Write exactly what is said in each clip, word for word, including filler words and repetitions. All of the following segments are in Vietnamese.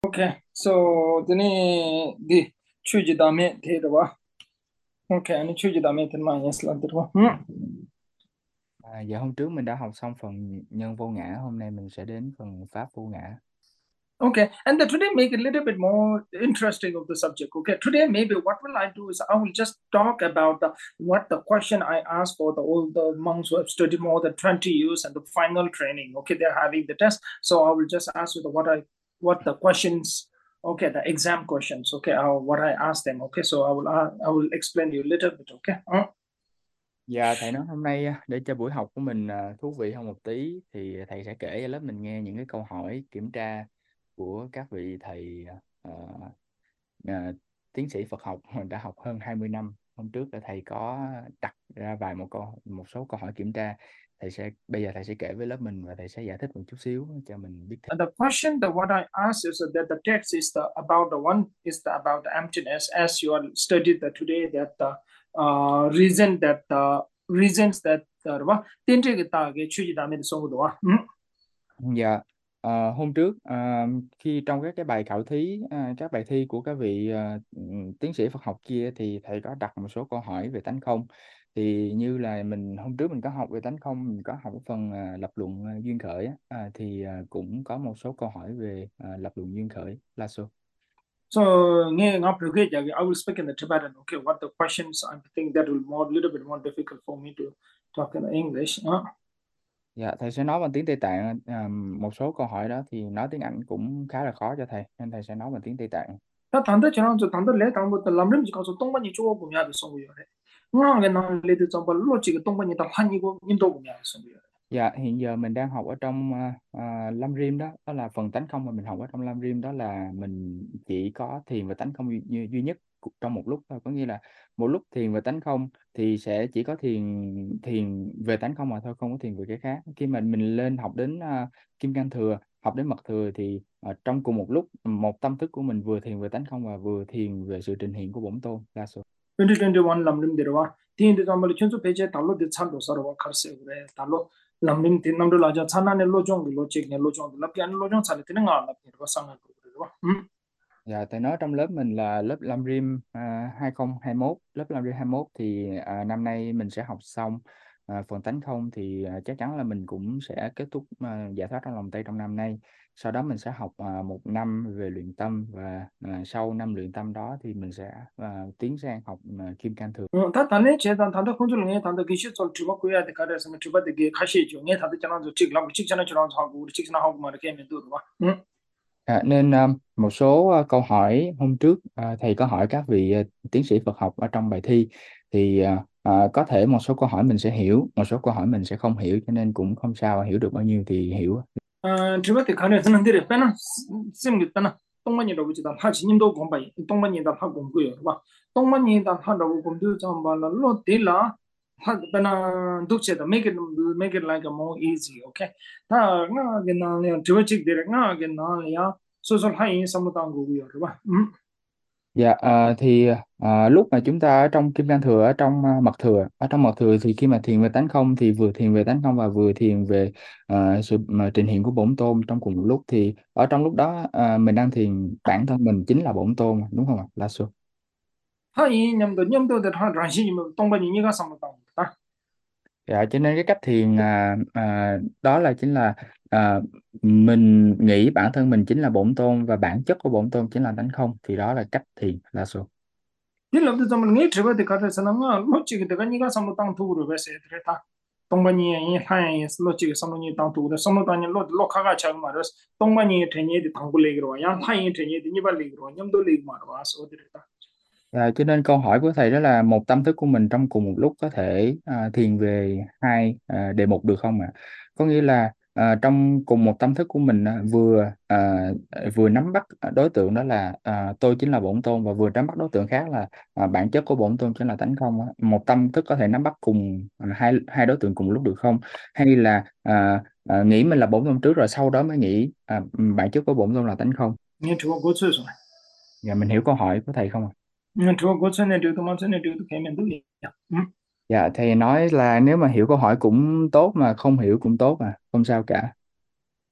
Okay, so dini di chuji dame thedwa. Okay, ani chuji dame ten ma yes la terwa. Hmm. À, dạ hôm trước mình đã học xong phần nhân vô ngã, hôm nay mình sẽ đến phần pháp vô ngã. Okay, and then today make it a little bit more interesting of the subject. Okay, today maybe what will I do is I will just talk about the what the question I asked for the all the monks who have studied more than twenty years and the final training. Okay, they're having the test, so I will just ask you the what I what the questions. Okay, the exam questions. Okay, uh, what I asked them. Okay, so I will uh, I will explain you a little bit. Okay. Uh, Dạ thầy nói hôm nay á, để cho buổi học của mình à, thú vị hơn một tí thì thầy sẽ kể cho lớp mình nghe những cái câu hỏi kiểm tra của các vị thầy à, à, tiến sĩ Phật học đã học hơn hai mươi năm. Hôm trước là thầy có đặt ra vài một câu một số câu hỏi kiểm tra. Thầy sẽ bây giờ thầy sẽ kể với lớp mình và thầy sẽ giải thích một chút xíu cho mình biết thêm. And the question that what I asked is that the text is the about the one is the about the emptiness as you are studied that today that the uh, reason that the reasons that the tin cái ta cái chuyện gì đó mình sống đó. Dạ, ờ, hôm trước ờ, khi trong các cái bài khảo thí, ờ, các bài thi của các vị ờ, ừm, tiến sĩ Phật học kia thì thầy có đặt một số câu hỏi về tánh không. Thì như là mình hôm trước mình có học về tánh không, mình có học cái phần ờ, lập luận ờ, duyên khởi á, à, thì ờ, cũng có một số câu hỏi về ờ, lập luận duyên khởi là số. So nghe ngọc được cái I will speak in the Tibetan. Okay, what the questions I think that will more little bit more difficult for me to talk in English. Uh. Dạ, thầy sẽ nói bằng tiếng Tây Tạng. ờ, một số câu hỏi đó thì nói tiếng Anh cũng khá là khó cho thầy, nên thầy sẽ nói bằng tiếng Tây Tạng. 나 단다 지난 저 단다 레 당부터 람림 지 가서 똥반이 쪼고 보면 돼 성우요. ngao cái nào lấy từ trong bao lô chỉ cái tung bao nhiêu tập hành nhiều nhiều đồ của nhà xong rồi. Dạ, hiện giờ mình đang học ở trong à, à, Lam Rim đó, đó là phần tánh không mà mình học ở trong Lam Rim, đó là mình chỉ có thiền và tánh không duy, duy duy nhất cu- trong một lúc thôi. Có nghĩa là một lúc thiền và tánh không thì sẽ chỉ có thiền thiền về tánh không mà thôi, không có thiền về cái khác. Khi mà mình lên học đến à, Kim Cang Thừa, học đến mật thừa thì à, trong cùng một lúc một tâm thức của mình vừa thiền về tánh không và vừa thiền về sự trình hiện của Bổn Tôn đa số. twenty twenty-one 람림 데려와 디인데 정말 천수 페이지에 달로 데 찬도 서로 칼세 그래 달로 람림 디 남도 라자 찬나네 로종 로직네 로종 랍게 안 로종 차례 되는 거 알아 데려와 상을 그래 음 Dạ, thầy nói trong lớp mình là lớp Lam Rim à, hai không hai mốt, lớp Lam Rim hai mốt thì à, năm nay mình sẽ học xong à, phần tánh không thì à, chắc chắn là mình cũng sẽ kết thúc à, giải thoát trong lòng Tây trong năm nay. Sau đó mình sẽ học à, một năm về luyện tâm và à, sau năm luyện tâm đó thì mình sẽ à, tiến sang học à, Kim Cang Thường. 다 단에 제단 단도 혼줄 내 단도 기시 좀 주고 그야 돼 가려서 주바 되게 가시 중에 다들 저런 저 찍라고 찍잖아 저런 하고 우리 찍잖아 하고 막 이렇게 하면 또 봐. À, nên à, một số à, câu hỏi hôm trước à, thầy có hỏi các vị à, tiến sĩ Phật học ở trong bài thi thì à, à, có thể một số câu hỏi mình sẽ hiểu, một số câu hỏi mình sẽ không hiểu, cho nên cũng không sao, hiểu được bao nhiêu thì hiểu. 어, 저한테 가려서는 데려 빼나 쌤이 빼나 똥만이라고 보지다 하지님도 공부해 똥만이다 하고 공부요 봐 똥만이다 하라고 공부 좀 말로 딜라 하 빼나 독체다 make it make it like a more easy okay 다 나게 나네 저쪽 데려 나게 나야 소설 하인 삼도한 거고요 봐 음. Dạ, à, thì à, lúc mà chúng ta ở trong Kim Cang Thừa, ở trong à, mật thừa, ở trong mật thừa thì khi mà thiền về tánh không thì vừa thiền về tánh không và vừa thiền về à, sự mà trình hiện của Bổn Tôn trong cùng một lúc, thì ở trong lúc đó à, mình đang thiền bản thân mình chính là Bổn Tôn, đúng không ạ? Là số. 하인 냠도 냠도 다 란시면 똥만이니가 삼도한 거다 Dạ, cho nên cái cách thiền à, à, đó là chính là à, mình nghĩ bản thân mình chính là Bổn Tôn và bản chất của Bổn Tôn chính là tánh không, thì đó là cách thiền là số. 딜럽도 좀 네 저한테 가려서는 로직이 내가 니가 삼도한 도구를 왜 세드랬다 동반이 하이 로직이 삼도니 당 도구를 삼도단이 로 로카가 잘 말았어 동반이 되니 당불레기로 양 하이 되니 니발레기로 냠도 레기 말아 와서 어디랬다 À, cho nên câu hỏi của thầy đó là một tâm thức của mình trong cùng một lúc có thể à, thiền về hai à, đề mục được không ạ? Có nghĩa là à, trong cùng một tâm thức của mình à, vừa à, vừa nắm bắt đối tượng đó là à, tôi chính là Bổn Tôn và vừa nắm bắt đối tượng khác là à, bản chất của Bổn Tôn chính là tánh không á. Một tâm thức có thể nắm bắt cùng à, hai hai đối tượng cùng lúc được không? Hay là à, à, nghĩ mình là Bổn Tôn trước rồi sau đó mới nghĩ à, bản chất của Bổn Tôn là tánh không? 니 저거 고쳐서 Dạ, mình hiểu câu hỏi của thầy không ạ? 니 저거 고쳐내 돼도 맞춰내 돼도 개면 되냐 음 Dạ, thầy nói là nếu mà hiểu câu hỏi cũng tốt mà không hiểu cũng tốt, à không sao cả.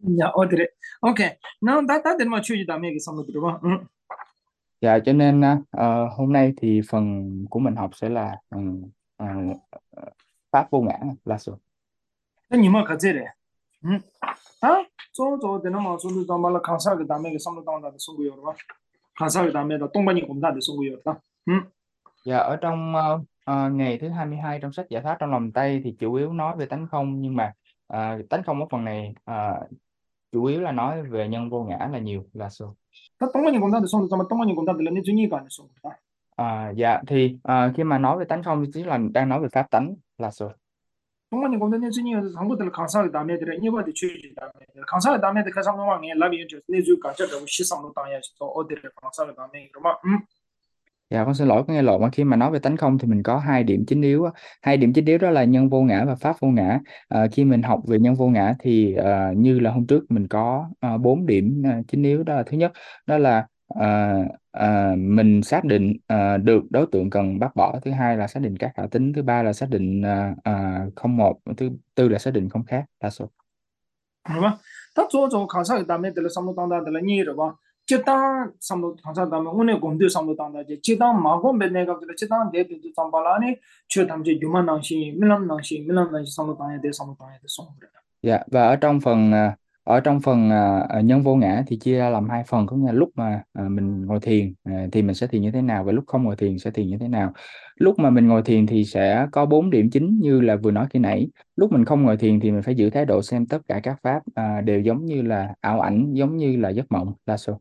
Dạ, ô thế. Ok, now that that then mà chui đam mê cái xong rồi đúng không? Ừ. Dạ cho nên á, ờ, hôm nay thì phần của mình học sẽ là ừ, ờ, pháp vô ngã là số. thế nhưng mà cái gì đấy? Ừ. À, chỗ chỗ thế nó mà số lượng mà là kháng cái đam mê cái xong rồi đam đó số người rồi. Kháng cái đam mê đó đông bên cũng đã được số người rồi. Ừ. Dạ ở trong ờ, ờ, ngày thứ hai mươi hai trong sách Giải thoát trong lòng Tây thì chủ yếu nói về tánh không, nhưng mà ờ, tánh không ở phần này ờ, chủ yếu là nói về nhân vô ngã là nhiều là số. 다 동반인 공단도 손도 잡아 동반인 공단도 내 주니까 안 손. À, dạ thì ờ, khi mà nói về tánh không thì chính là đang nói về pháp tánh là số. 동반인 공단 내 주니까 상부들 강사를 담에 들어 이거도 취지 담에 강사를 담에 그 상황에 라비 인터 내 주가 저도 시상도 당야 또 어디를 강사를 담에 그러면 음 Dạ con xin lỗi có nghe lộn, mà khi mà nói về tánh không thì mình có hai điểm chính yếu á. Hai điểm chính yếu đó là nhân vô ngã và pháp vô ngã. À, khi mình học về nhân vô ngã thì à, như là hôm trước mình có à, bốn điểm à, chính yếu, đó là thứ nhất đó là à, à, mình xác định à, được đối tượng cần bác bỏ, thứ hai là xác định các khả tính, thứ ba là xác định à, à, không một, thứ tư là xác định không khác là số. 그러면 다 조조 강사를 담에 들어 상도 당다들 니를 봐 지단 상도 강사 담에 오늘 공도 상도 당다지 지단 마고 맨내가 그래 지단 대도 잠발하니 저 담지 유만낭시 밀람낭시 밀람낭시 상도 당에 대 상도 당에 대 송. 그래. Dạ và ở trong phần à, ở trong phần à, à, nhân vô ngã thì chia ra làm hai phần, có nghĩa là lúc mà à, mình ngồi thiền à, thì mình sẽ thiền như thế nào, và lúc không ngồi thiền sẽ thiền như thế nào. Lúc mà mình ngồi thiền thì sẽ có bốn điểm chính như là vừa nói khi nãy. Lúc mình không ngồi thiền thì mình phải giữ thái độ xem tất cả các pháp à, đều giống như là ảo ảnh, giống như là giấc mộng là số.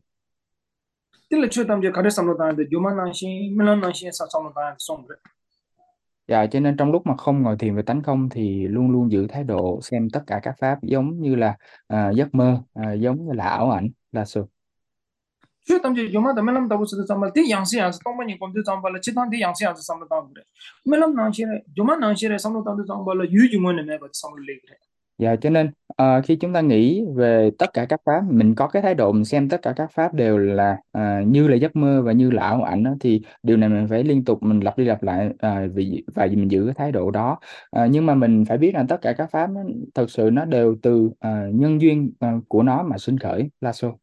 딜레 추담제 가르삼로 다는데 요만낭시 밀람낭시 사sam로 다는데 송. 그래. Dạ cho nên trong lúc mà không ngồi thiền về tánh không thì luôn luôn giữ thái độ xem tất cả các pháp giống như là à, giấc mơ, à, giống như là ảo ảnh là số. 추담제 요마다 밀람다 부스도 잠발 디 양시야스 동반이 공도 잠발 지단 디 양시야스 삼로 다는 그래. 밀람낭시레 요만낭시레 삼로 다는 잠발 유주문에 매버 삼로 레 그래. Dạ cho nên ờ, khi chúng ta nghĩ về tất cả các pháp, mình có cái thái độ mình xem tất cả các pháp đều là ờ, như là giấc mơ và như là ảo ảnh đó, thì điều này mình phải liên tục mình lặp đi lặp lại ờ, vì và mình giữ cái thái độ đó. Ờ, nhưng mà mình phải biết rằng tất cả các pháp nó, thực sự nó đều từ ờ, nhân duyên ờ, của nó mà sinh khởi là số.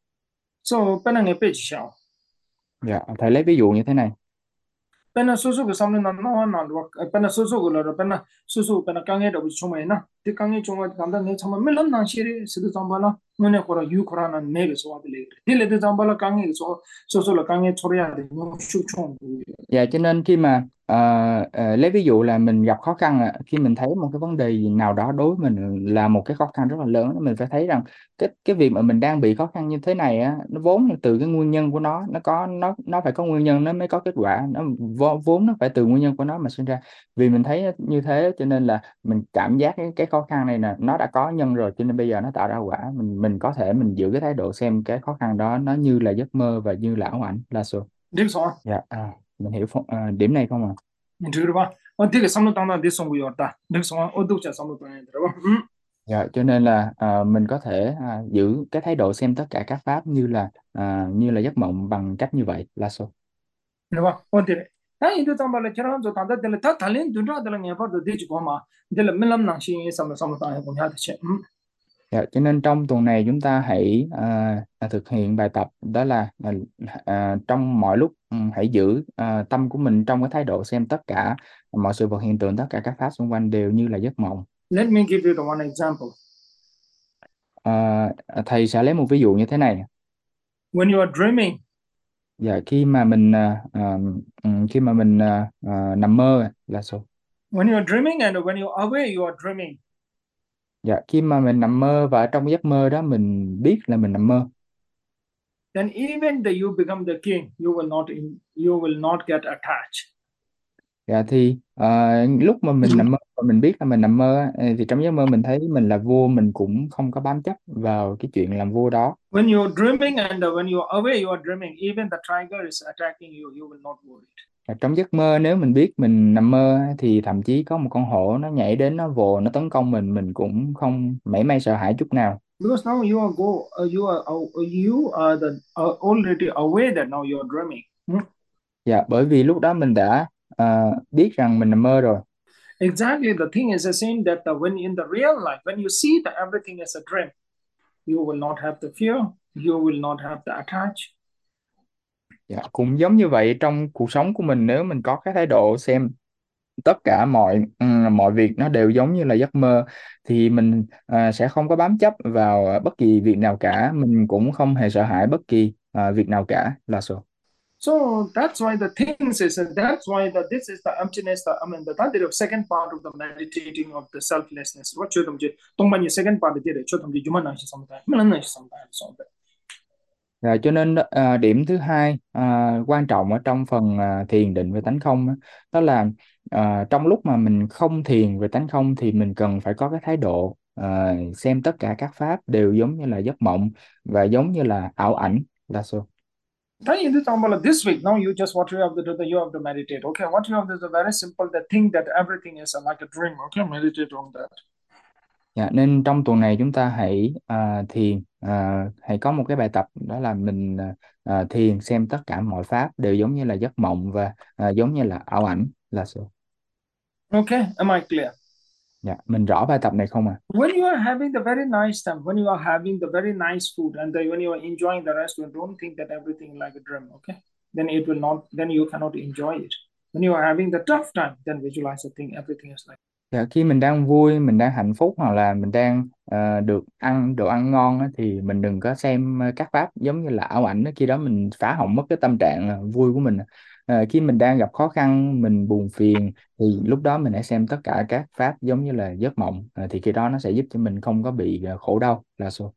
저 빼는 빼지셔. Dạ thầy lấy ví dụ như thế này. 빼는 소소 그 삼로 난 나와 나도 빼는 소소 그러러 빼는 소소 빼는 강에 더 주마이나 디 강에 주마 간다 내 참아 밀람낭시레 스도 잠발라 너네 거라 유 거라는 매베 소와들 레. 딜레 잠발라 강에 소 소소라 강에 초려야 돼. 너무 슈총. Dạ cho nên khi mà ờ, ờ, lấy ví dụ là mình gặp khó khăn, ạ, khi mình thấy một cái vấn đề gì nào đó đối với mình là một cái khó khăn rất là lớn, mình phải thấy rằng cái cái việc mà mình đang bị khó khăn như thế này á, nó vốn là từ cái nguyên nhân của nó nó có nó nó phải có nguyên nhân nó mới có kết quả, nó vô- vốn nó phải từ nguyên nhân của nó mà sinh ra. Vì mình thấy như thế cho nên là mình cảm giác cái, cái khó khăn này nè nó đã có nhân rồi, cho nên bây giờ nó tạo ra quả, mình mình có thể mình giữ cái thái độ xem cái khó khăn đó nó như là giấc mơ và như là ảo ảnh là số. 릭소 Dạ, à, mình hiểu phong- à, điểm này không ạ? 들어봐. 어 되게 삼로 당다 내 송구였다. 릭소 어둑자 삼로 당에 들어봐. 음. Dạ, cho nên là à, mình có thể à, giữ cái thái độ xem tất cả các pháp như là à, như là giấc mộng bằng cách như vậy là số. 들어봐. 어디래? 나 이도 잠발에 저런 저 단다 될 다 달린 둘다들 녀버도 되지 고마. 될 밀람낭시 삼로 삼로 당에 공야 되지. 음. Dạ, cho nên trong tuần này chúng ta hãy à, à, thực hiện bài tập đó là à, à, trong mọi lúc ừ, hãy giữ à, tâm của mình trong cái thái độ xem tất cả mọi sự vật hiện tượng, tất cả các pháp xung quanh đều như là giấc mộng. Let me give you the one example. À, thầy sẽ lấy một ví dụ như thế này. When you are dreaming, Dạ khi mà mình à, à, ừ, khi mà mình à, à, nằm mơ là số. when you are dreaming and when you are aware you are dreaming, Dạ khi mà mình nằm mơ và ở trong giấc mơ đó mình biết là mình nằm mơ. then even the you become the king, you will not in, you will not get attached. Dạ thì ờ, lúc mà mình nằm mơ và mình biết là mình nằm mơ á, thì trong giấc mơ mình thấy mình là vua, mình cũng không có bám chấp vào cái chuyện làm vua đó. When you're dreaming and when you're aware you are dreaming, even the tiger is attacking you, you will not worry. Và trong giấc mơ nếu mình biết mình nằm mơ á, thì thậm chí có một con hổ nó nhảy đến nó vồ nó tấn công mình mình cũng không mảy may sợ hãi chút nào. Because now you are go, uh, you are uh, you are the uh, already aware that now you are dreaming. Hmm? Dạ bởi vì lúc đó mình đã ờ, biết rằng mình nằm mơ rồi. Exactly, the thing is the same that the, when in the real life, when you see that everything is a dream, You will not have the fear. You will not have the attach. Dạ, cũng giống như vậy trong cuộc sống của mình, nếu mình có cái thái độ xem tất cả mọi ừm, mọi việc nó đều giống như là giấc mơ thì mình à, sẽ không có bám chấp vào à, bất kỳ việc nào cả, mình cũng không hề sợ hãi bất kỳ à, việc nào cả là số. So that's why the things is, that's why the this is the emptiness. The, I mean, the that is the second part of the meditating of the selflessness. What should them do? Tông ban second part there. Should them do? Human năng si sampai. Human năng si sampai. So that. Rồi cho nên à, điểm thứ hai à, quan trọng ở trong phần à, thiền định về tánh không á, đó là à, trong lúc mà mình không thiền về tánh không thì mình cần phải có cái thái độ à, xem tất cả các pháp đều giống như là giấc mộng và giống như là ảo ảnh là số. Then in the this week, now you just what you have to do, you have to meditate. Okay, what you have to do, very simple. The thing that everything is like a dream. Okay, meditate on that. Dạ, nên trong tuần này chúng ta hãy à, thiền, à, hãy có một cái bài tập đó là mình à, à, thiền xem tất cả mọi pháp đều giống như là giấc mộng và à, giống như là ảo ảnh là số. Okay, am I clear? Dạ, mình rõ bài tập này không à? When you are having the very nice time, when you are having the very nice food, and the, when you are enjoying the restaurant, don't think that everything is like a dream. Okay, then it will not. Then you cannot enjoy it. When you are having the tough time, then visualize the thing. Everything is like. Dạ, khi mình đang vui, mình đang hạnh phúc hoặc là mình đang ờ, được ăn đồ ăn ngon á, thì mình đừng có xem ờ, các pháp giống như là ảo ảnh đó. Khi đó mình phá hỏng mất cái tâm trạng ờ, vui của mình. Ờ, khi mình đang gặp khó khăn, mình buồn phiền thì lúc đó mình hãy xem tất cả các pháp giống như là giấc mộng. Ờ, thì khi đó nó sẽ giúp cho mình không có bị ờ, khổ đau là số.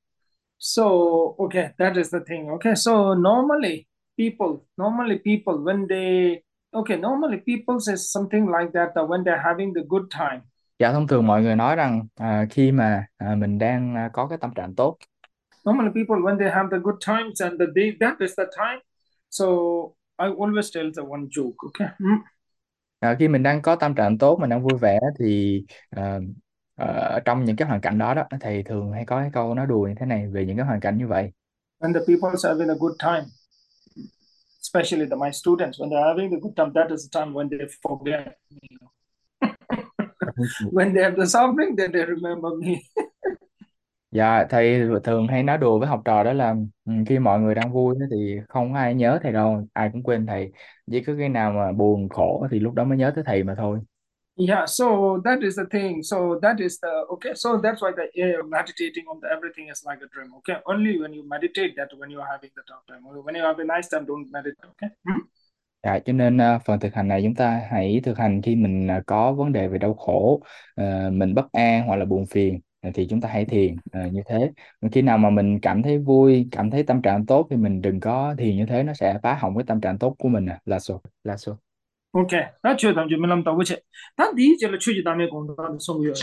So okay, that is the thing. Okay, so normally people, normally people when they okay, normally people say something like that uh, when they're having the good time. Dạ, thông thường mọi người nói rằng à, khi mà à, mình đang à, có cái tâm trạng tốt. Normally people when they have the good times and the day that is the time. So I always tell the one joke. Okay. Mm. À, khi mình đang có tâm trạng tốt, mình đang vui vẻ thì à, ở trong những cái hoàn cảnh đó đó thầy thường hay có cái câu nói đùa như thế này về những cái hoàn cảnh như vậy. When the people are having a good time, especially the my students, when they're having the good time, that is the time when they forget me. When they have the suffering, then they remember me. Dạ, thầy thường hay nói đùa với học trò đó là ừ, khi mọi người đang vui á thì không có ai nhớ thầy đâu, ai cũng quên thầy. Chỉ có cái nào mà buồn khổ thì lúc đó mới nhớ tới thầy mà thôi. Yeah, so that is the thing. So that is the okay. So that's why the uh, meditating on the everything is like a dream. Okay, only when you meditate that when you are having the tough time. When you have a nice time, don't meditate. Okay. Hmm. Dạ, cho nên à, phần thực hành này chúng ta hãy thực hành khi mình à, có vấn đề về đau khổ, à, mình bất an hoặc là buồn phiền à, thì chúng ta hãy thiền à, như thế. Còn khi nào mà mình cảm thấy vui, cảm thấy tâm trạng tốt thì mình đừng có thiền như thế, nó sẽ phá hỏng cái tâm trạng tốt của mình à. Là số, là số. Okay.那就咱们就没那么多过去。他理解了出去咱们工作的所有。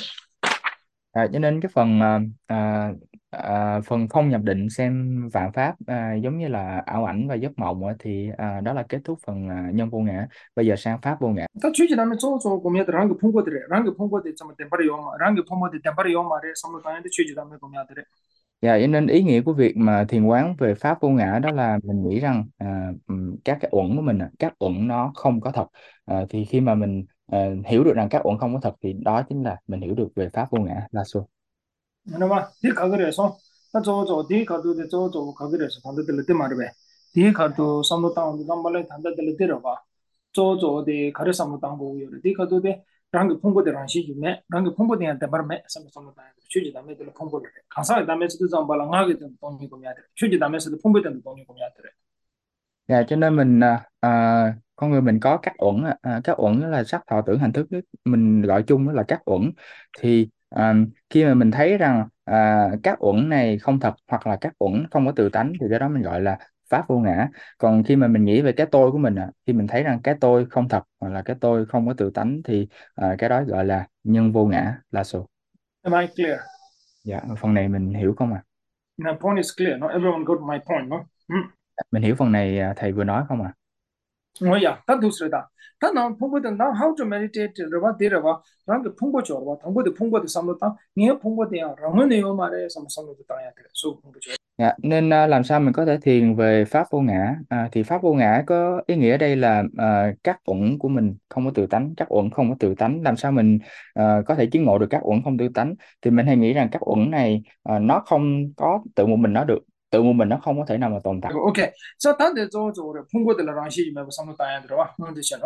À, cho nên cái phần à, à, à, phần không nhập định xem vạn pháp à, giống như là ảo ảnh và giấc mộng á, thì à, đó là kết thúc phần à, nhân vô ngã. Bây giờ sang pháp vô ngã. 他出去咱们做做工业的，让个通过的嘞，让个通过的怎么电把的用嘛，让个通过的电把的用嘛的，什么当然的出去咱们工业的嘞。 Dạ, cho nên ý nghĩa của việc mà thiền quán về pháp vô ngã đó là mình nghĩ rằng à, ừm, các cái uẩn của mình, à, các uẩn nó không có thật. À, thì khi mà mình à, hiểu được rằng các uẩn không có thật thì đó chính là mình hiểu được về pháp vô ngã là số. 明白吧？你考个来说，那做做第一考都得做做考个来说，他都得了对嘛的呗。第一考都上到当，咱们来谈的得了对了吧？做做的考的上到当不有的，第一考都得让个通过的让些就买，让个通过的人得把买，什么什么单，学习咱们得了通过的，看上咱们是都咱把了哪个的东西公家的，学习咱们是通过的东西公家的。 Dạ, cho nên mình à, à, con người mình có các uẩn, à, à, các uẩn đó là sắc thọ tưởng hành thức, mình gọi chung đó là các uẩn. Thì à, khi mà mình thấy rằng à, các uẩn này không thật hoặc là các uẩn không có tự tánh thì cái đó mình gọi là pháp vô ngã. Còn khi mà mình nghĩ về cái tôi của mình, à, khi mình thấy rằng cái tôi không thật hoặc là cái tôi không có tự tánh thì à, cái đó gọi là nhân vô ngã là số. Am I clear? Dạ, phần này mình hiểu không ạ? My point is clear. Not everyone got my point, no? Hmm. Mình hiểu phần này à, thầy vừa nói không ạ? Oh yeah, that do sreda. That now pongo de now how to meditate rwa de rwa. Rang ke pongo chorwa. Pongo de pongo de samlo ta. Niye pongo de ya. Rang ne yo mare sam samlo de ta ya de. So pongo chorwa. Dạ, nên à, làm sao mình có thể thiền về pháp vô ngã? À, thì pháp vô ngã có ý nghĩa ở đây là à, các uẩn của mình không có tự tánh, các uẩn không có tự tánh. Làm sao mình à, có thể chứng ngộ được các uẩn không tự tánh? Thì mình hay nghĩ rằng các uẩn này à, nó không có tự một mình nó được, tự một mình nó không có thể nào mà tồn tại. OK. So 단대 저저 풍고들 랑시 뭐 삼로 따야 들어와. 응 되죠.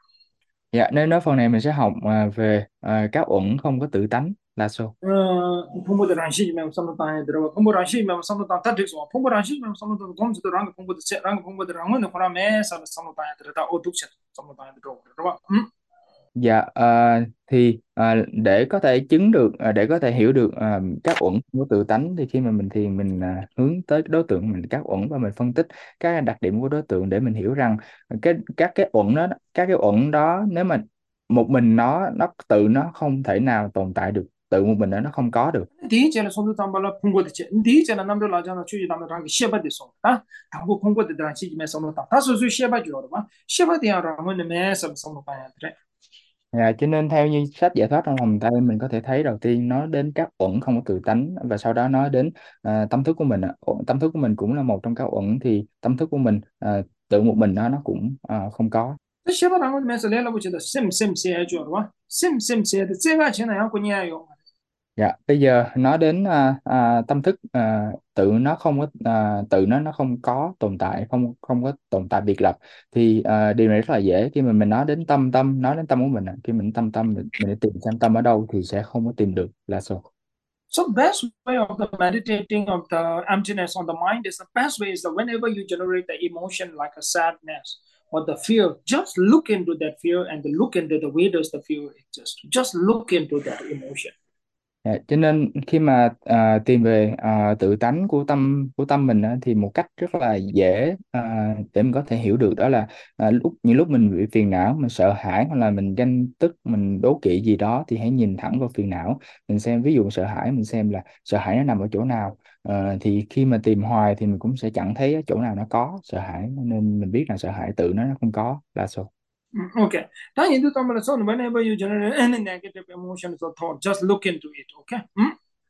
Dạ, nên ở phần này mình sẽ học à, về à, các uẩn không có tự tánh là số. 어, 풍부들 안시면 삼로단에 들어가 풍부를 안시면 삼로단 따뜻소 풍부를 안시면 삼로단 공주도 랑 풍부도 랑 풍부들 랑은 호라메 삼로단에 들어다 오둑체 삼로단에 들어가. 음. Dạ, à, thì à, để có thể chứng được, à, để có thể hiểu được à, các uẩn của tự tánh thì khi mà mình thiền mình à, hướng tới cái đối tượng mình các uẩn và mình phân tích các đặc điểm của đối tượng để mình hiểu rằng cái các cái uẩn đó, các cái uẩn đó nếu mà một mình nó nó tự nó không thể nào tồn tại được, tự một mình nó nó không có được. 디제는 손도 담발라 풍고도 체 디제는 남들 라자나 추지 담들 랑 시바데 손다 당고 풍고도 단 시기면 삼로단 다소수 시바죠 봐 시바디야 라면 메서 삼로단에 들어. Dạ, cho nên theo như sách Giải thoát trong vòng tay mình có thể thấy đầu tiên nói đến các uẩn không có tự tánh và sau đó nói đến à, tâm thức của mình ạ. Ủa, tâm thức của mình cũng là một trong các uẩn thì tâm thức của mình à, tự một mình nó nó cũng à, không có. 시바랑은 메서 레라 붙이다 셈셈세 해줘 봐 셈셈세 제가 지나 양고 냐요. Dạ, bây giờ nói đến à, à, tâm thức à, tự nó không có à, tự nó nó không có tồn tại, không không có tồn tại biệt lập thì à, điều này rất là dễ khi mà mình nói đến tâm tâm nói đến tâm của mình ạ. Khi mình tâm tâm mình, mình để tìm xem tâm ở đâu thì sẽ không có tìm được là sao. So best way of the meditating of the emptiness on the mind is the best way is that whenever you generate the emotion like a sadness or the fear, just look into that fear and look into the way does the fear exist. Just look into that emotion. Dạ, cho nên khi mà à, tìm về à, tự tánh của tâm của tâm mình á, thì một cách rất là dễ à, để mình có thể hiểu được đó là à, lúc những lúc mình bị phiền não, mình sợ hãi hoặc là mình ganh tức, mình đố kỵ gì đó thì hãy nhìn thẳng vào phiền não, mình xem ví dụ sợ hãi, mình xem là sợ hãi nó nằm ở chỗ nào. Ờ, thì khi mà tìm hoài thì mình cũng sẽ chẳng thấy ở chỗ nào nó có sợ hãi, nên mình biết là sợ hãi tự nó nó không có là số. Mm, okay. Now, in the whenever you generate any negative emotions or thought, just look into it. Okay. Mm?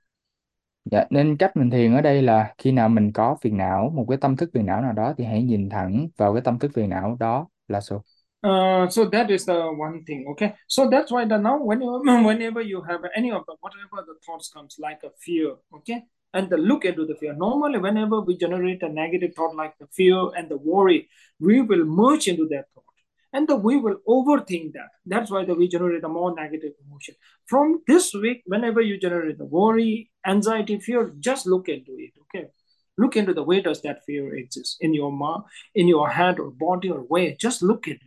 Dạ, nên cách mình thiền ở đây là khi nào mình có phiền não, một cái tâm thức phiền não nào đó thì hãy nhìn thẳng vào cái tâm thức phiền não đó là số. Uh, so that is the one thing, okay. So that's why the now when you, whenever you have any of the whatever the thoughts comes like a fear, okay, and the look into the fear. Normally, whenever we generate a negative thought like the fear and the worry, we will merge into that thought, and the, we will overthink that. That's why the, we generate a more negative emotion. From this week, whenever you generate the worry, anxiety, fear, just look into it, okay. Look into the way does that fear exist in your mind, in your head or body or way. Just look into it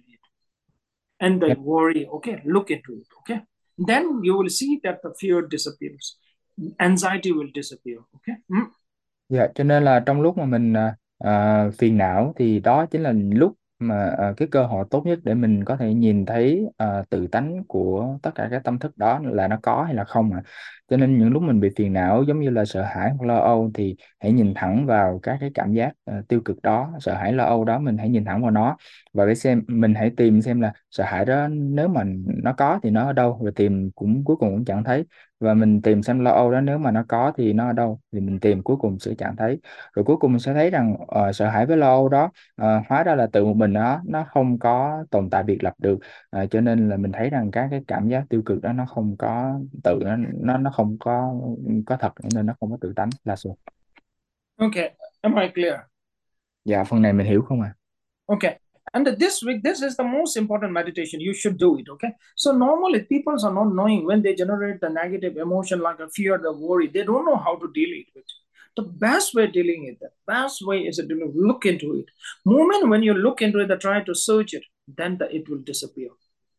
and the worry, okay, look into it, okay, then you will see that the fear disappears, anxiety will disappear, okay. Mm. Dạ, cho nên là trong lúc mà mình à, à, phiền não thì đó chính là lúc mà à, cái cơ hội tốt nhất để mình có thể nhìn thấy à, tự tánh của tất cả các tâm thức đó là nó có hay là không à. Cho nên những lúc mình bị phiền não giống như là sợ hãi hoặc lo âu thì hãy nhìn thẳng vào các cái cảm giác à, tiêu cực đó, sợ hãi lo âu đó mình hãy nhìn thẳng vào nó và để xem mình hãy tìm xem là sợ hãi đó nếu mà nó có thì nó ở đâu, và tìm cũng cuối cùng cũng chẳng thấy, và mình tìm xem lo âu đó nếu mà nó có thì nó ở đâu thì mình tìm cuối cùng sẽ chẳng thấy, rồi cuối cùng mình sẽ thấy rằng ờ, sợ hãi với lo âu đó ờ, hóa ra là tự một mình nó nó không có tồn tại biệt lập được. Ờ, cho nên là mình thấy rằng các cái cảm giác tiêu cực đó nó không có tự nó nó nó không có có thật nên nó không có tự tánh là sự. Okay, am I clear? Dạ, phần này mình hiểu không ạ? Okay. And this week, this is the most important meditation. You should do it. Okay. So normally people are not knowing when they generate the negative emotion like a fear, the worry. They don't know how to deal it with. The best way dealing it, the best way is to look into it. Moment when you look into it, try to search it, then the, it will disappear.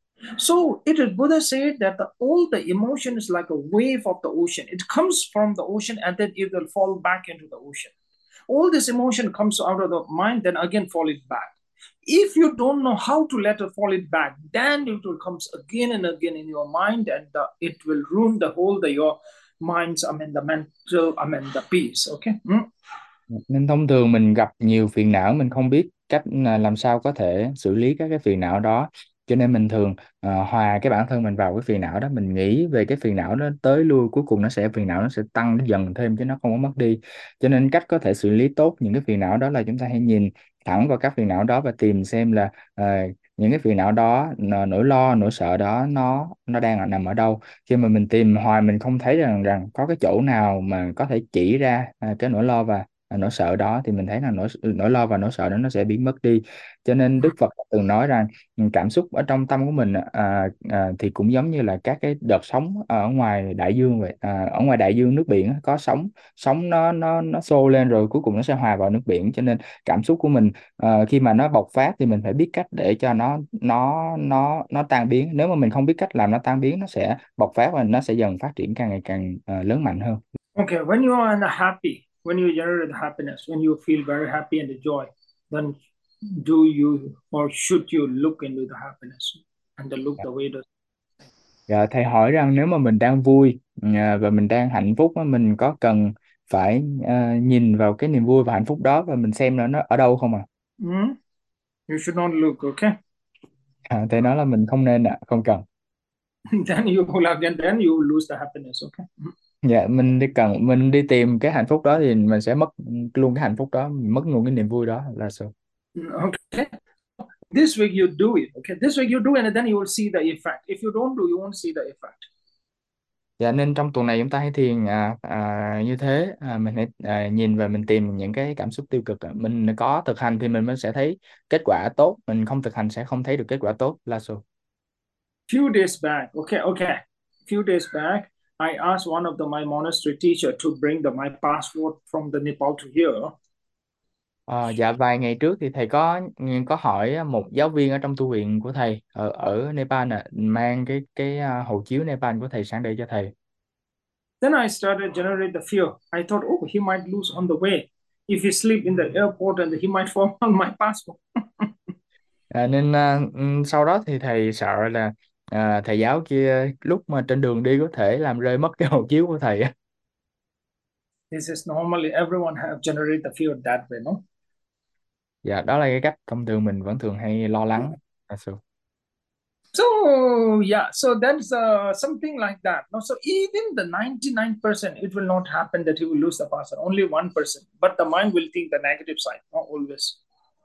So it is Buddha said that the, all the emotion is like a wave of the ocean. It comes from the ocean and then it will fall back into the ocean. All this emotion comes out of the mind, then again fall it back. If you don't know how to let it fall it back, then it will comes again and again in your mind, and the, it will ruin the whole the your minds. I mean the mental, I mean the peace. Okay. Mm? Nên thông thường mình gặp nhiều phiền não mình không biết cách là làm sao có thể xử lý các cái phiền não đó, cho nên mình thường ờ, hòa cái bản thân mình vào cái phiền não đó, mình nghĩ về cái phiền não đó tới lui, cuối cùng nó sẽ phiền não nó sẽ tăng dần thêm chứ nó không có mất đi. Cho nên cách có thể xử lý tốt những cái phiền não đó là chúng ta hãy nhìn thẳng vào các phiền não đó và tìm xem là ờ, những cái phiền não đó, n- nỗi lo nỗi sợ đó nó nó đang ở- nằm ở đâu. Khi mà mình tìm hoài mình không thấy rằng rằng có cái chỗ nào mà có thể chỉ ra à, cái nỗi lo và à, nỗi sợ đó, thì mình thấy là nỗi nỗi lo và nỗi sợ đó nó sẽ biến mất đi. Cho nên Đức Phật từng nói rằng ừ, cảm xúc ở trong tâm của mình à, à, thì cũng giống như là các cái đợt sóng ở ngoài đại dương vậy. À, ở ngoài đại dương nước biển á, có sóng sóng nó nó nó xô lên rồi cuối cùng nó sẽ hòa vào nước biển. Cho nên cảm xúc của mình ờ, khi mà nó bộc phát thì mình phải biết cách để cho nó nó nó nó tan biến. Nếu mà mình không biết cách làm nó tan biến, nó sẽ bộc phát và nó sẽ dần phát triển càng ngày càng ờ, lớn mạnh hơn. Okay, when you are happy, when you generate happiness, when you feel very happy and joy, then do you or should you look into the happiness and the look the way the Dạ, thầy hỏi rằng nếu mà mình đang vui à, và mình đang hạnh phúc á, mình có cần phải à, nhìn vào cái niềm vui và hạnh phúc đó và mình xem là nó ở đâu không à? hmm? You should not look, okay? À, thầy nói là mình không nên ạ, không cần. Then you will again, then you will lose the happiness, okay? Dạ, mình đi cần mình đi tìm cái hạnh phúc đó thì mình sẽ mất luôn cái hạnh phúc đó, mình mất luôn cái niềm vui đó là sao? Okay. This way you do it, okay? This way you do it, and then you will see the effect. If you don't do, you won't see the effect. Dạ, nên trong tuần này chúng ta hãy thiền à, à, như thế à, mình hãy à, nhìn và mình tìm những cái cảm xúc tiêu cực. Mình có thực hành thì mình mới sẽ thấy kết quả tốt, mình không thực hành sẽ không thấy được kết quả tốt là sao? Few days back, okay, okay. Few days back, I asked one of the my monastery teacher to bring the my passport from the Nepal to here. Ờ, dạ vài ngày trước thì thầy có có hỏi một giáo viên ở trong tu viện của thầy ở ở Nepal nè, mang cái cái à, hộ chiếu Nepal của thầy sang đây cho thầy. Then I started generate the fear. I thought, oh, he might lose on the way. If he sleep in the airport and he might fall on my passport. À, nên à, ừm, sau đó thì thầy sợ là à, thầy giáo kia lúc mà trên đường đi có thể làm rơi mất cái hộ chiếu của thầy á. This is normally everyone have generate the fear that way, no? Dạ, đó là cái cách thông thường mình vẫn thường hay lo lắng. Dạ, sự- So yeah, so that's uh, something like that. No, so even the ninety-nine percent, it will not happen that he will lose the passport. Only one percent, but the mind will think the negative side, not always.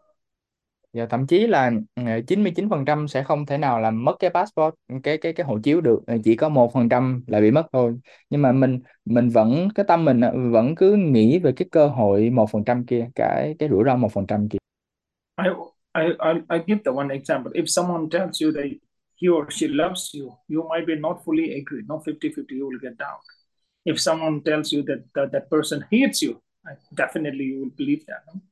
Dạ, thậm chí là ừ, chín mươi chín phần trăm sẽ không thể nào làm mất cái passport, cái cái cái hộ chiếu được. Ờ, chỉ có một phần trăm là bị mất thôi. Nhưng mà mình mình vẫn cái tâm mình á, vẫn cứ nghĩ về cái cơ hội một phần trăm kia, cái cái rủi ro một phần trăm kia. I I I I give the one example. If someone tells you that he or she loves you, you might be not fully agree, not fifty-fifty, you will get down. If someone tells you that that, that person hates you, definitely you will believe that. No?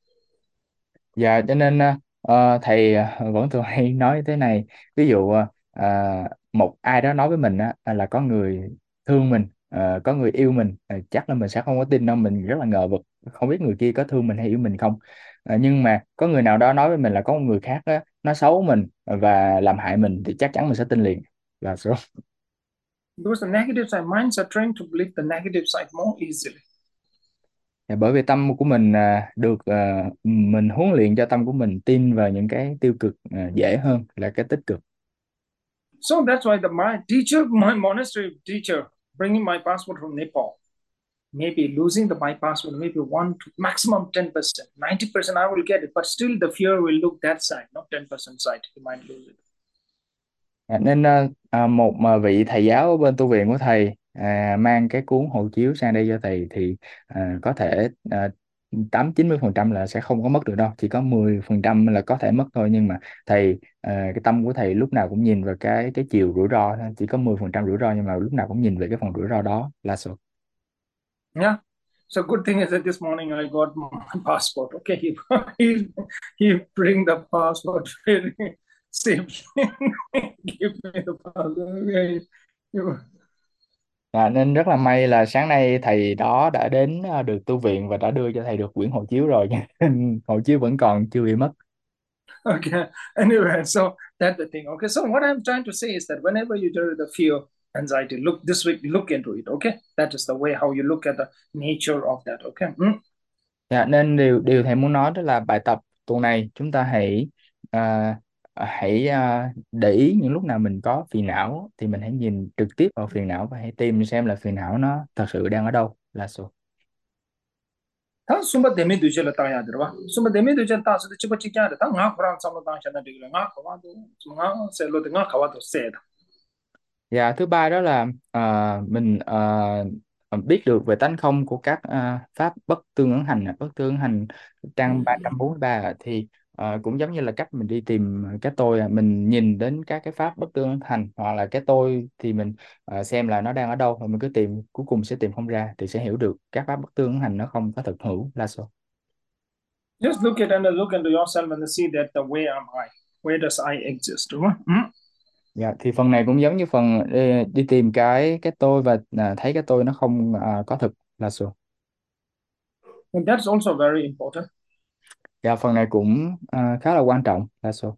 Dạ, cho nên ờ, ờ, thầy ờ, vẫn thường hay nói thế này. Ví dụ ờ, à, một ai đó nói với mình á, là có người thương mình, ờ, có người yêu mình, ờ, chắc là mình sẽ không có tin đâu, mình rất là ngờ vực, không biết người kia có thương mình hay yêu mình không. Ờ, nhưng mà có người nào đó nói với mình là có một người khác á, nó xấu mình và làm hại mình thì chắc chắn mình sẽ tin liền là số. Because the negative side, minds are trained to believe the negative side more easily. Dạ, bởi vì tâm của mình à, được à, mình huấn luyện cho tâm của mình tin vào những cái tiêu cực à, dễ hơn là cái tích cực. So that's why the my teacher, my monastery teacher, bringing my passport from Nepal, maybe losing the my passport, maybe one to maximum ten percent, ninety percent I will get it, but still the fear will look that side, not ten percent side. You might lose it. À, nên à, à, một mà vị thầy giáo ở bên tu viện của thầy à, mang cái cuốn hộ chiếu sang đây cho thầy thì à, có thể à, tám chín mươi phần trăm là sẽ không có mất được đâu, chỉ có mười phần trăm là có thể mất thôi. Nhưng mà thầy à, cái tâm của thầy lúc nào cũng nhìn vào cái cái chiều rủi ro thôi. Chỉ có mười phần trăm rủi ro nhưng mà lúc nào cũng nhìn về cái phần rủi ro đó là số. Yeah. So good thing is that this morning I got my passport. Okay, he he, he bring the passport very safely. Give me the passport. Okay. À, nên rất là may là sáng nay thầy đó đã đến à, được tu viện và đã đưa cho thầy được quyển hộ chiếu rồi. Nên hộ chiếu vẫn còn chưa bị mất. Okay. Anyway, so that's the thing. Okay. So what I'm trying to say is that whenever you do the fear, anxiety, look this week, look into it. Okay. That is the way how you look at the nature of that. Okay. Mm? Dạ, nên điều điều thầy muốn nói đó là bài tập tuần này chúng ta hãy à, ờ, hãy ờ, để ý những lúc nào mình có phiền não thì mình hãy nhìn trực tiếp vào phiền não và hãy tìm xem là phiền não nó thật sự đang ở đâu là số. 다 숨바 데미 두절을 따야 들어봐. 숨바 데미 두절 따서 집어 찍게 하다. 다 프랑 삼로 당셔나 되게 nga 가와도 nga 셀로 nga 가와도 세다. Và thứ ba đó là ờ, mình ờ, biết được về tánh không của các ờ, pháp bất tương ứng hành. Bất tương ứng hành trang ba trăm bốn mươi ba ạ. Thì ờ, cũng giống như là cách mình đi tìm cái tôi ạ. Mình nhìn đến các cái pháp bất tương ứng hành hoặc là cái tôi thì mình ờ, xem là nó đang ở đâu và mình cứ tìm, cuối cùng sẽ tìm không ra thì sẽ hiểu được các pháp bất tương ứng hành nó không có thực hữu là số. Just look at and look into yourself and see that the way am I. Where does I exist? Đúng không? Ừ. Dạ, thì phần này cũng giống như phần đi, đi tìm cái cái tôi và à, thấy cái tôi nó không à, có thực là số. And that's also very important. Dạ, phần này cũng à, khá là quan trọng là số.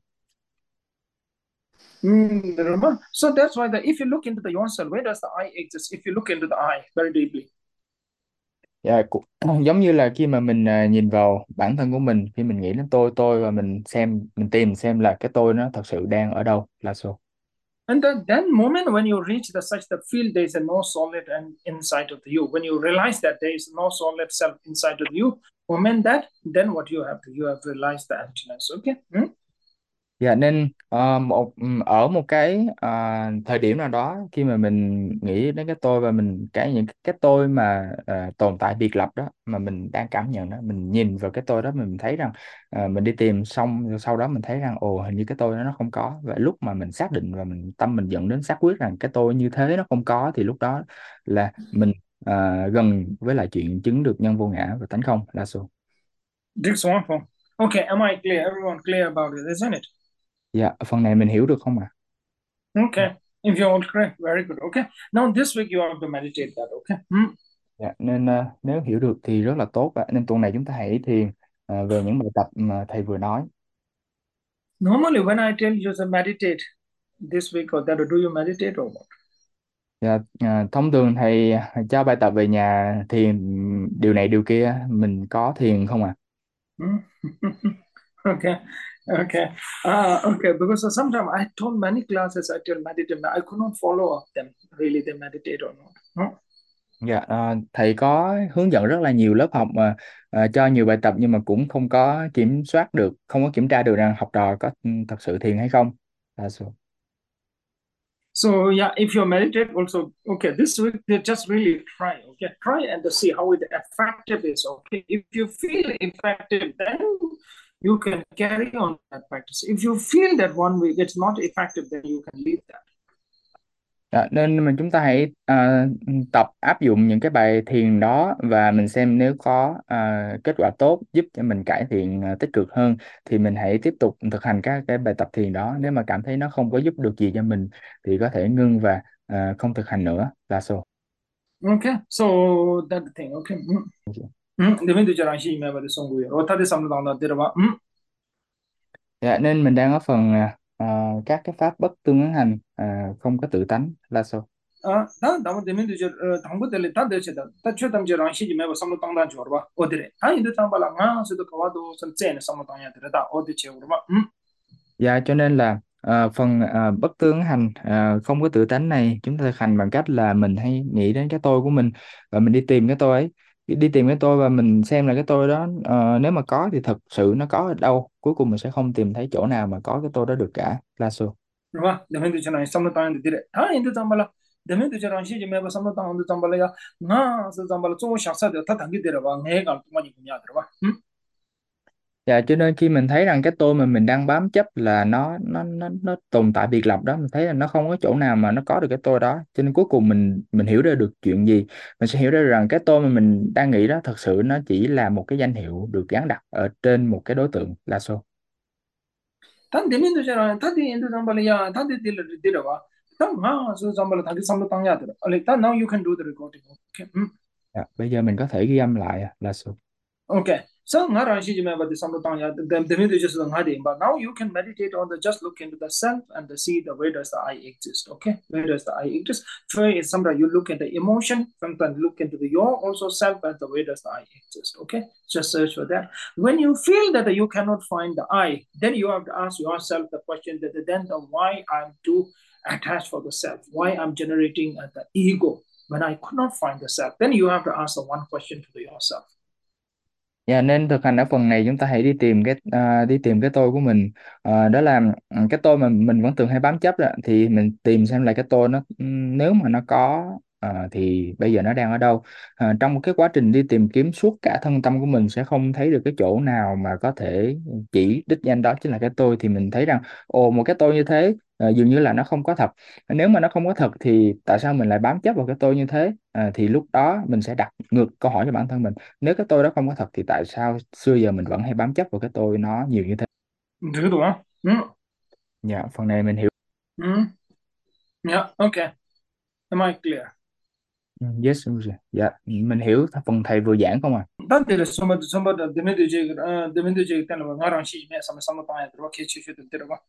Mm, remember? So that's why that if you look into the yourself, where does the I exist? If you look into the I very deeply. Dạ, cũng, giống như là khi mà mình à, nhìn vào bản thân của mình, khi mình nghĩ đến tôi tôi và mình xem mình tìm xem là cái tôi nó thật sự đang ở đâu là số. And then, then moment when you reach the such the field, there is a no solid and inside of you. When you realize that there is no solid self inside of you, moment that, then what you have to you have realized the emptiness. Okay. Hmm? Dạ nên ờ, một ừm, ở một cái ờ, thời điểm nào đó khi mà mình nghĩ đến cái tôi và mình cái những cái tôi mà ờ, tồn tại biệt lập đó mà mình đang cảm nhận đó, mình nhìn vào cái tôi đó mình thấy rằng ờ, mình đi tìm xong sau đó mình thấy rằng ồ hình như cái tôi đó nó không có, và lúc mà mình xác định và mình tâm mình dẫn đến xác quyết rằng cái tôi như thế nó không có thì lúc đó là mình ờ, gần với lại chuyện chứng được nhân vô ngã và tánh không là số. This one from. Okay, am I clear? Everyone clear about it, isn't it? Dạ phần này mình hiểu được không ạ? Okay. If you're all clear, very good. Okay. Now this week you have to meditate that. Okay. Hmm? Dạ, nên ờ, nếu hiểu được thì rất là tốt ạ. Nên tuần này chúng ta hãy thiền ờ, về những bài tập mà thầy vừa nói. Normally, when I tell you to meditate this week or that, do you meditate or what? Dạ, ờ, thông thường thầy cho bài tập về nhà thiền điều này điều kia, mình có thiền không ạ? Hmm? Okay, okay, uh, okay. Because sometimes I told many classes I tell meditate, I could not follow up them. Really, they meditate or not? No? Dạ, ờ, thầy có hướng dẫn rất là nhiều lớp học mà ờ, cho nhiều bài tập nhưng mà cũng không có kiểm soát được, không có kiểm tra được rằng học trò có ừ, thật sự thiền hay không. Dạ, so- So yeah, if you meditate also, okay, this week they just really try, okay, try and to see how it effective is. Okay, if you feel effective, then you can carry on that practice. If you feel that one week it's not effective, then you can leave that. Dạ, nên mình chúng ta hãy à, tập áp dụng những cái bài thiền đó và mình xem nếu có à, kết quả tốt giúp cho mình cải thiện à, tích cực hơn thì mình hãy tiếp tục thực hành các cái bài tập thiền đó. Nếu mà cảm thấy nó không có giúp được gì cho mình thì có thể ngưng và à, không thực hành nữa là số. Okay, so that thing. Okay. Mm. Mm. Demin tu jaran shi me ba de song gu ye. O ta de sam da da de ba. Mm. Dạ, nên mình đang ở phần à, à, các cái pháp bất tương ứng hành à, không có tự tánh là số. Ah, da da mo demin tu jar dang bu de le ta de che da. Ta chu tam jaran shi me ba sam da da jor ba. O de re. Ta yin de tam ba la nga su de ka wa do san chen sam da ya de da. O de che ur ba. Mm. Dạ cho nên là à, phần à, bất tương hành à, không có tự tánh này chúng ta thực hành bằng cách là mình hay nghĩ đến cái tôi của mình và mình đi tìm cái tôi ấy, đi tìm cái tôi và mình xem là cái tôi đó ờ, nếu mà có thì thật sự nó có ở đâu, cuối cùng mình sẽ không tìm thấy chỗ nào mà có cái tôi đó được cả là số. Right? Demin tu jaran sam da ya de re. Ta yin de tam ba la. Demin tu jaran shi me ba sam da da tam ba la ya. Nga su tam ba la zo sha sa de ta dang ge de re ba. Nge ga ma ni ku ya de ba. Mm. Dạ cho nên khi mình thấy rằng cái tôi mà mình đang bám chấp là nó nó nó nó tồn tại biệt lập đó, mình thấy là nó không có chỗ nào mà nó có được cái tôi đó, cho nên cuối cùng mình mình hiểu ra được chuyện gì, mình sẽ hiểu ra rằng cái tôi mà mình đang nghĩ đó thật sự nó chỉ là một cái danh hiệu được gắn đặt ở trên một cái đối tượng là số. 단 되면도 잖아. 다들 인도 잠발이야. 다들 딜러 딜러와. 단 아, 저 잠발 다들 삼로 땅야 들어. 알리 now you can do the recording. Okay. Mm. Dạ, bây giờ mình có thể ghi âm lại là số. Okay. So ngara shi jime ba de samlo tang ya de de me just ngadi, but now you can meditate on the just look into the self and to see the where does the I exist. Okay, where does the I exist? So it's sometimes you look at the emotion, sometimes look into the your also self and the where does the I exist. Okay, just search for that. When you feel that you cannot find the I, then you have to ask yourself the question that then the why I'm too attached for the self, why I'm generating uh, the ego when I could not find the self. Then you have to ask the one question to yourself. Dạ, nên thực hành ở phần này chúng ta hãy đi tìm cái à, đi tìm cái tôi của mình. À, đó là ừ, cái tôi mà mình vẫn thường hay bám chấp đó, thì mình tìm xem là cái tôi nó ừm, nếu mà nó có à, thì bây giờ nó đang ở đâu. À, trong cái quá trình đi tìm kiếm suốt cả thân tâm của mình sẽ không thấy được cái chỗ nào mà có thể chỉ đích danh đó chính là cái tôi, thì mình thấy rằng ồ, một cái tôi như thế à, dường như là nó không có thật. Nếu mà nó không có thật thì tại sao mình lại bám chấp vào cái tôi như thế? À, thì lúc đó mình sẽ đặt ngược câu hỏi cho bản thân mình, nếu cái tôi đó không có thật thì tại sao xưa giờ mình vẫn hay bám chấp vào cái tôi nó nhiều như thế? Được rồi. Ừ. Dạ, phần này mình hiểu. Ừ. Yeah, okay. Am I clear? Ừ, yes, đúng rồi. Dạ, mình hiểu phần thầy vừa giảng không à? Dan dele somba somba da demedo je demedo je tan ba ngaran shi me sama sama ta ya tro ke chi chi de ba.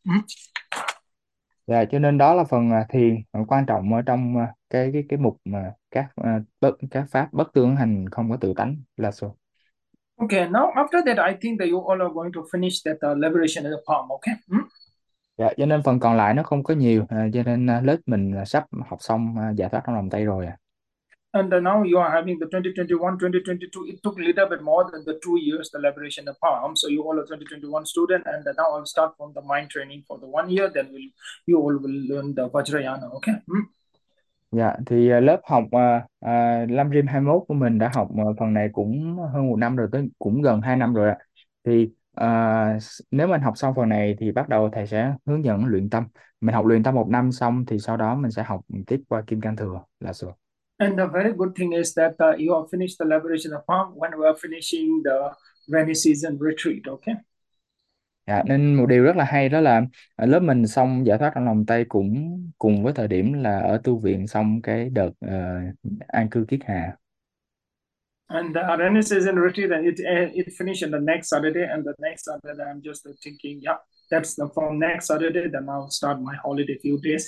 Dạ, cho nên đó là phần à, thiền phần quan trọng ở trong à, cái cái cái mục mà các à, bất các pháp bất tương hành không có tự tánh là số. Okay, now after that, I think that you all are going to finish that uh, liberation of the palm. Okay. Hmm? Dạ, cho nên phần còn lại nó không có nhiều, à, cho nên à, lớp mình à, sắp học xong à, giải thoát trong lòng tay rồi à. And uh, now you are having the twenty twenty-one, twenty twenty-two. It took a little bit more than the two years, the liberation of palm. So you all are twenty twenty-one student, and uh, now I'll start from the mind training for the one year. Then we'll you all will learn the Vajrayana. Okay. Hmm? Dạ, thì à, lớp học à, à, Lam Rim hai mốt của mình đã học à, phần này cũng hơn một năm rồi, tới cũng gần hai năm rồi ạ. Thì à, s- nếu mình học xong phần này thì bắt đầu thầy sẽ hướng dẫn luyện tâm. Mình học luyện tâm một năm xong thì sau đó mình sẽ học tiếp qua Kim Cang Thừa là rồi. And the very good thing is that uh, you have finished the liberation of palm when we are finishing the rainy season retreat. Okay. Dạ, nên một điều rất là hay đó là à, lớp mình xong giải thoát trong lòng Tây cũng cùng với thời điểm là ở tu viện xong cái đợt ờ, an cư kiết hà. And the rainy season retreat, and it uh, it finished on the next Saturday, and the next Saturday I'm just uh, thinking, yeah, that's the from next Saturday. Then I'll start my holiday few days.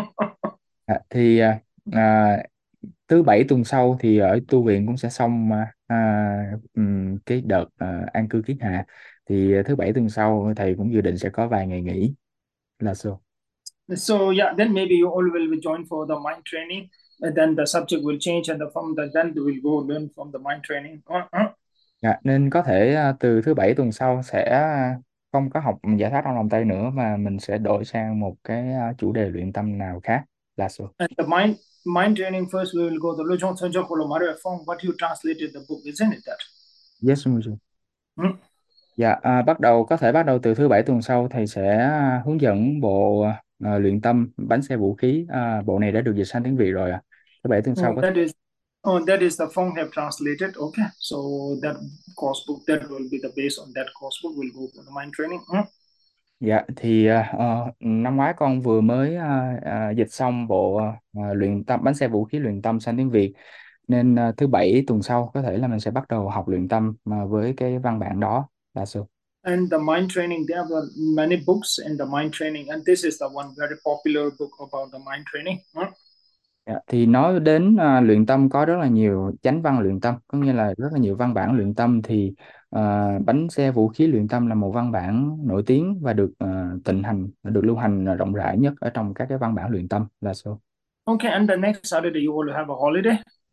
À, thì à, à, thứ bảy tuần sau thì ở tu viện cũng sẽ xong à, à, ừm, cái đợt à, an cư kiết hạ, thì thứ bảy tuần sau thầy cũng dự định sẽ có vài ngày nghỉ là sao. So yeah, then maybe you all will be joined for the mind training, and then the subject will change, and the, from the then we will go learn from the mind training. Uh-huh. Dạ, nên có thể à, từ thứ bảy tuần sau sẽ à, không có học giải thoát trong lòng Tây nữa mà mình sẽ đổi sang một cái à, chủ đề luyện tâm nào khác là sao. And the mind mind training first we will go the Lojong Sanjok Maria form what you translated the book, isn't it that? Yes, Mujib. Hmm? Dạ, à, bắt đầu có thể bắt đầu từ thứ bảy tuần sau thầy sẽ à, hướng dẫn bộ à, luyện tâm bánh xe vũ khí. À, bộ này đã được dịch sang tiếng Việt rồi ạ. Thứ bảy tuần sau Oh, có. that is oh that is the Fong have translated. Okay, so that course book that will be the base on that course book. We'll go for the mind training. Hmm? Dạ, thì à, ờ, năm ngoái con vừa mới à, à, dịch xong bộ à, luyện tâm bánh xe vũ khí luyện tâm sang tiếng Việt, nên à, thứ bảy tuần sau có thể là mình sẽ bắt đầu học luyện tâm mà với cái văn bản đó là sao. And the mind training, there are many books in the mind training, and this is the one very popular book about the mind training. Hmm? Dạ, thì nói đến à, luyện tâm có rất là nhiều chánh văn luyện tâm, có nghĩa là rất là nhiều văn bản luyện tâm, thì à, bánh xe vũ khí luyện tâm là một văn bản nổi tiếng và được à, thịnh hành, được lưu hành rộng rãi nhất ở trong các cái văn bản luyện tâm là sao. Okay, and the next Saturday you will have a holiday,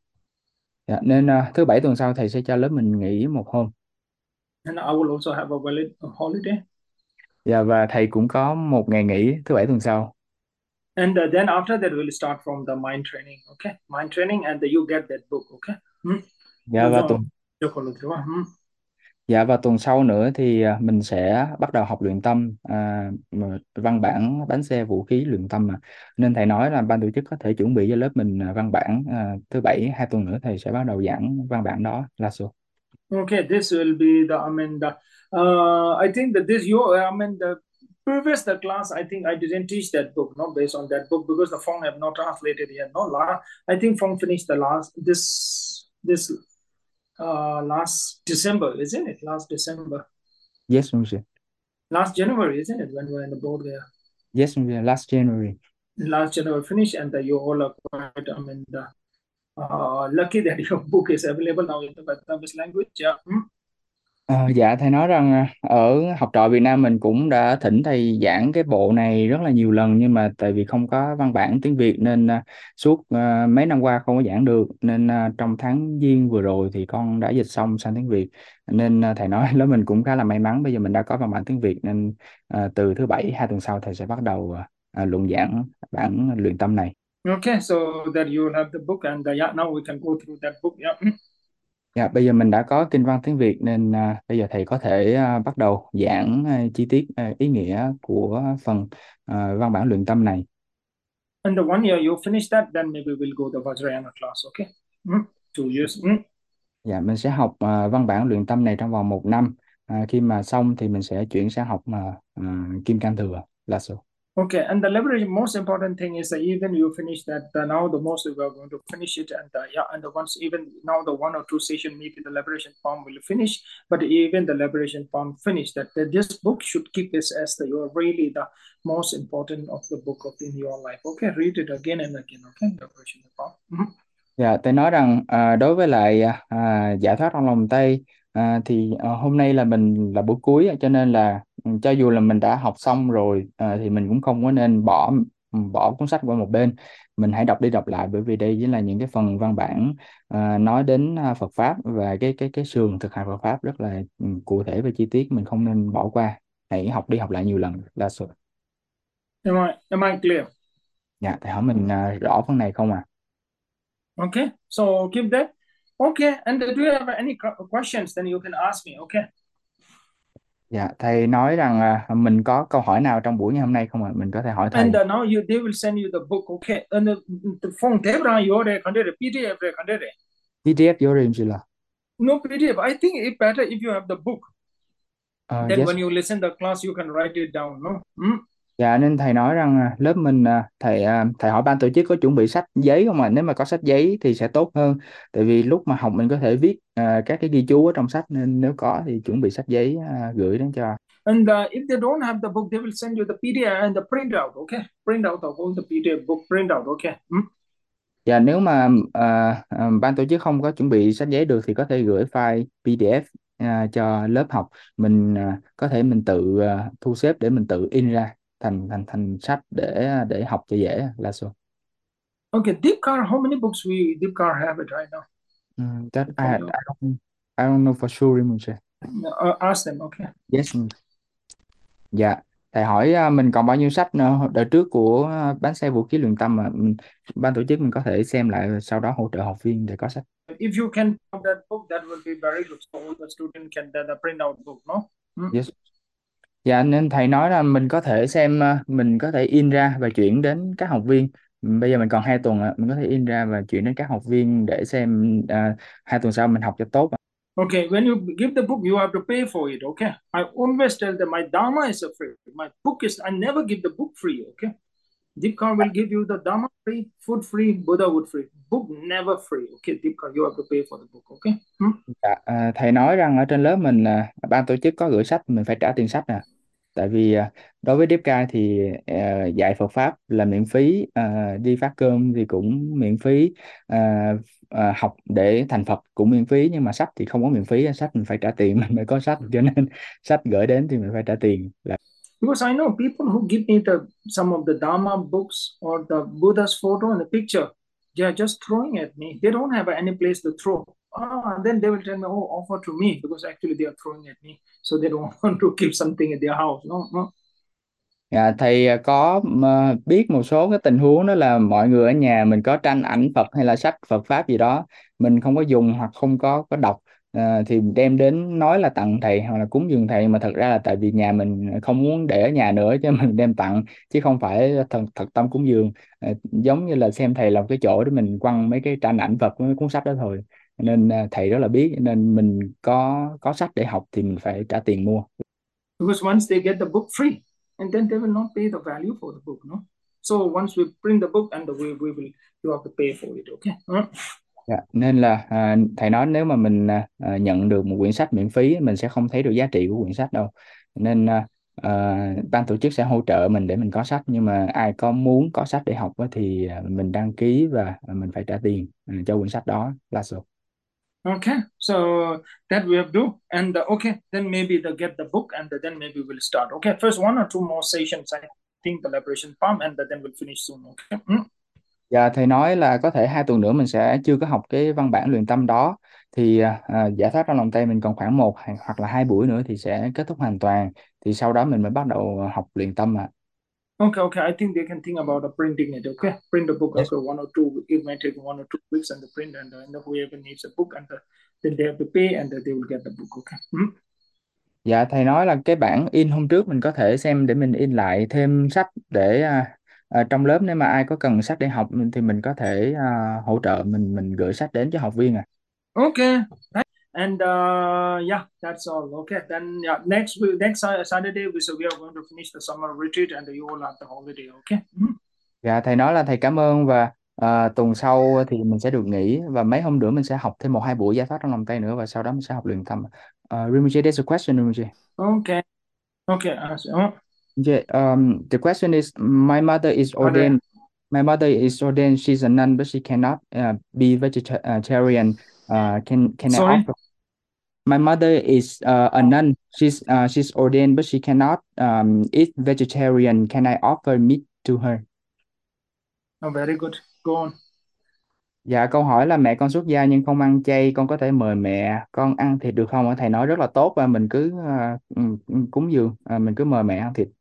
Dạ, nên à, thứ bảy tuần sau thầy sẽ cho lớp mình nghỉ một hôm. and I will also have a valid holiday. Dạ, và thầy cũng có một ngày nghỉ thứ bảy tuần sau. And uh, then after that, we'll start from the mind training. Okay, mind training, and uh, you get that book. Okay. Hmm? Dạ, Lo và cho- tuần cho con lượt đúng không? Hmm. dạ và tuần sau nữa thì à, mình sẽ bắt đầu học luyện tâm à, mà văn bản bánh xe vũ khí luyện tâm mà, nên thầy nói là ban tổ chức có thể chuẩn bị cho lớp mình à, văn bản à, thứ bảy hai tuần nữa thầy sẽ bắt đầu giảng văn bản đó là sao. Okay, this will be the, I mean, the, uh, I think that this, you, I mean, the previous the class, I think I didn't teach that book, no, based on that book, because the Fong have not translated yet, no, la, I think Fong finished the last, this, this, uh, last December, isn't it? Last December, Yes, monsieur. last January, isn't it? When we're in the board there, Yes, monsieur. Last January. last January finish, and uh, you all are quite, I mean, uh, uh, lucky that your book is available now in the Vietnamese language. Yeah. Mm. Ờ, dạ thầy nói rằng à, ở học trò Việt Nam mình cũng đã thỉnh thầy giảng cái bộ này rất là nhiều lần, nhưng mà tại vì không có văn bản tiếng Việt nên à, suốt à, mấy năm qua không có giảng được, nên à, trong tháng Giêng vừa rồi thì con đã dịch xong sang tiếng Việt, nên à, thầy nói lớp mình cũng khá là may mắn, bây giờ mình đã có văn bản tiếng Việt nên à, từ thứ bảy hai tuần sau thầy sẽ bắt đầu à, à, luận giảng bản luyện tâm này. Okay, so that you will have the book, and uh, yeah, now we can go through that book. Yeah. Mm. Dạ, bây giờ mình đã có kinh văn tiếng Việt nên à, bây giờ thầy có thể à, bắt đầu giảng à, chi tiết à, ý nghĩa của phần à, văn bản luyện tâm này. And the one year you finish that, then maybe we'll go the Vajrayana class. Okay. Mm. Two years. Mm. Dạ, mình sẽ học à, văn bản luyện tâm này trong vòng một năm. À, khi mà xong thì mình sẽ chuyển sang học mà à, Kim Cang Thừa là số. Okay, and the liberation, most important thing is that even you finish that, uh, now the most we are going to finish it, and uh, yeah, and the once even now the one or two session maybe the liberation form will finish, but even the liberation form finish that, that this book should keep this as the you're really the most important of the book of in your life. Okay, read it again and again. Okay, liberation form. Mhm. Dạ, tôi nói rằng à, đối với lại à, giải thoát trong lòng Tây à, thì à, hôm nay là mình là buổi cuối, cho nên là ừ, cho dù là mình đã học xong rồi à, thì mình cũng không có nên bỏ ừ, bỏ cuốn sách qua một bên, mình hãy đọc đi đọc lại, bởi vì đây chính là những cái phần văn bản à, nói đến à, Phật pháp và cái cái cái sườn thực hành Phật pháp rất là ừ, cụ thể và chi tiết, mình không nên bỏ qua, hãy học đi học lại nhiều lần là sự. Am I am I clear? Dạ, thầy hỏi mình à, rõ phần này không à? Okay, so keep that. Okay, and do you have any questions? Then you can ask me. Okay. Dạ, thầy nói rằng à, mình có câu hỏi nào trong buổi ngày hôm nay không ạ? Mình có thể hỏi thầy. And uh, now you they will send you the book. Okay, and the, the phone Debra you already P D F recommended. pê đê ép vô rồi chị là. No P D F. I think it better if you have the book. Ờ, Then yes. when you listen the class, you can write it down. No. Hmm? Dạ, nên thầy nói rằng à, lớp mình à, thầy à, thầy hỏi ban tổ chức có chuẩn bị sách giấy không ạ? Nếu mà có sách giấy thì sẽ tốt hơn. Tại vì lúc mà học mình có thể viết à, các cái ghi chú ở trong sách, nên nếu có thì chuẩn bị sách giấy à, gửi đến cho. And uh, if they don't have the book, they will send you the P D F and the printout. Okay, print out of all the P D F book printout. Okay. Hmm? Và nếu mà à, à, ban tổ chức không có chuẩn bị sách giấy được thì có thể gửi file pê đê ép à, cho lớp học. Mình à, có thể mình tự à, thu xếp để mình tự in ra thành thành thành sách để để học cho dễ là số. Okay, Deepkar, how many books we Deepkar have it right now? Mm, that I, From I you, don't I don't know for sure, Rimunche. uh, ask them. Okay. Yes. Mm. Dạ. Thầy hỏi à, mình còn bao nhiêu sách nữa đợt trước của à, bánh xe vũ khí luyện tâm mà mình, ban tổ chức mình có thể xem lại rồi sau đó hỗ trợ học viên để có sách. If you can have that book, that will be very good. So all the student can uh, the print out book. No. Hmm? Yes. Dạ, nên thầy nói là mình có thể xem à, mình có thể in ra và chuyển đến các học viên. Ừ, bây giờ mình còn hai tuần ạ, mình có thể in ra và chuyển đến các học viên để xem à, hai tuần sau mình học cho tốt ạ. Okay, when you give the book, you have to pay for it. Okay, I always tell them my Dharma is a free. My book is I never give the book free. Okay, Deepkar will give you the Dharma free, food free, Buddha would free. Book never free. Okay, Deepkar, you have to pay for the book. Okay. Hmm? Dạ, à, thầy nói rằng ở trên lớp mình à, ban tổ chức có gửi sách mình phải trả tiền sách nè, tại vì à, đối với Deepkai thì à, dạy Phật pháp là miễn phí, à, đi phát cơm thì cũng miễn phí, à, à, học để thành Phật cũng miễn phí, nhưng mà sách thì không có miễn phí, sách mình phải trả tiền mình mới có sách, cho nên sách gửi đến thì mình phải trả tiền là. Because I know people who give me the some of the Dharma books or the Buddha's photo and the picture, they are just throwing at me. They don't have any place to throw. Oh, and then they will tell me, oh, offer to me because actually they are throwing at me. So they don't want to keep something in their house. No, no. Dạ, thầy à, có mà biết một số cái tình huống đó là mọi người ở nhà mình có tranh ảnh Phật hay là sách Phật pháp gì đó mình không có dùng hoặc không có có đọc, à, thì đem đến nói là tặng thầy hoặc là cúng dường thầy, mà thật ra là tại vì nhà mình không muốn để ở nhà nữa cho mình đem tặng, chứ không phải thật thật tâm cúng dường. À, giống như là xem thầy là một cái chỗ để mình quăng mấy cái tranh ảnh Phật với mấy cuốn sách đó thôi, nên à, thầy rất là biết, nên mình có có sách để học thì mình phải trả tiền mua. Because once they get the book free, and then they will not pay the value for the book, no. So once we print the book, and we we will you have to pay for it. Okay. Huh? Dạ, nên là à, thầy nói nếu mà mình à, à, nhận được một quyển sách miễn phí mình sẽ không thấy được giá trị của quyển sách đâu, nên à, à, ban tổ chức sẽ hỗ trợ mình để mình có sách, nhưng mà ai có muốn có sách để học á, thì à, mình đăng ký và à, mình phải trả tiền à, cho quyển sách đó là số. Okay, so that we have do, and uh, okay, then maybe the get the book, and then maybe we'll start. Okay, first one or two more sessions, I think the liberation palm, and then we'll finish soon. Okay. Mm. Dạ, thầy nói là có thể hai tuần nữa mình sẽ chưa có học cái văn bản luyện tâm đó, thì à, à, giải thoát trong lòng tay mình còn khoảng một hay- hoặc là hai buổi nữa thì sẽ kết thúc hoàn toàn, thì sau đó mình mới bắt đầu học luyện tâm ạ. Okay, okay. I think they can think about uh, printing it. Okay, print the book. Yes. Okay, one or two. It might take one or two weeks, and the print, and, uh, and whoever needs a book, and uh, then they have to pay, and uh, they will get the book. Okay. Mm. Dạ, thầy nói là cái bản in hôm trước mình có thể xem để mình in lại thêm sách để à, à, trong lớp nếu mà ai có cần sách để học thì mình có thể à, hỗ trợ mình mình gửi sách đến cho học viên à. Okay. And uh, yeah, that's all. Okay, then yeah, next week, next Sa- Saturday, we so we are going to finish the summer retreat, and you all have the holiday. Okay. Mm. Dạ, thầy nói là thầy cảm ơn, và à, tuần sau thì mình sẽ được nghỉ và mấy hôm nữa mình sẽ học thêm một hai buổi giải thoát trong lòng tay nữa, và sau đó mình sẽ học luyện tâm. Uh, Rimuje, there's a question, Rimuje. Okay. Okay. Uh, so, uh, Yeah, um, the question is, my mother is Hare. ordained. My mother is ordained. She's a nun, but she cannot uh, be vegetarian. Uh, can can I Sorry. offer? My mother is uh, a nun. She's uh, she's ordained, but she cannot um, eat vegetarian. Can I offer meat to her? Oh, very good. Go on. Dạ, câu hỏi là mẹ con xuất gia nhưng không ăn chay, con có thể mời mẹ con ăn thịt được không ạ? Thầy nói rất là tốt, và mình cứ uh, ừ, ừ, cúng dường, uh, mình cứ mời mẹ ăn thịt.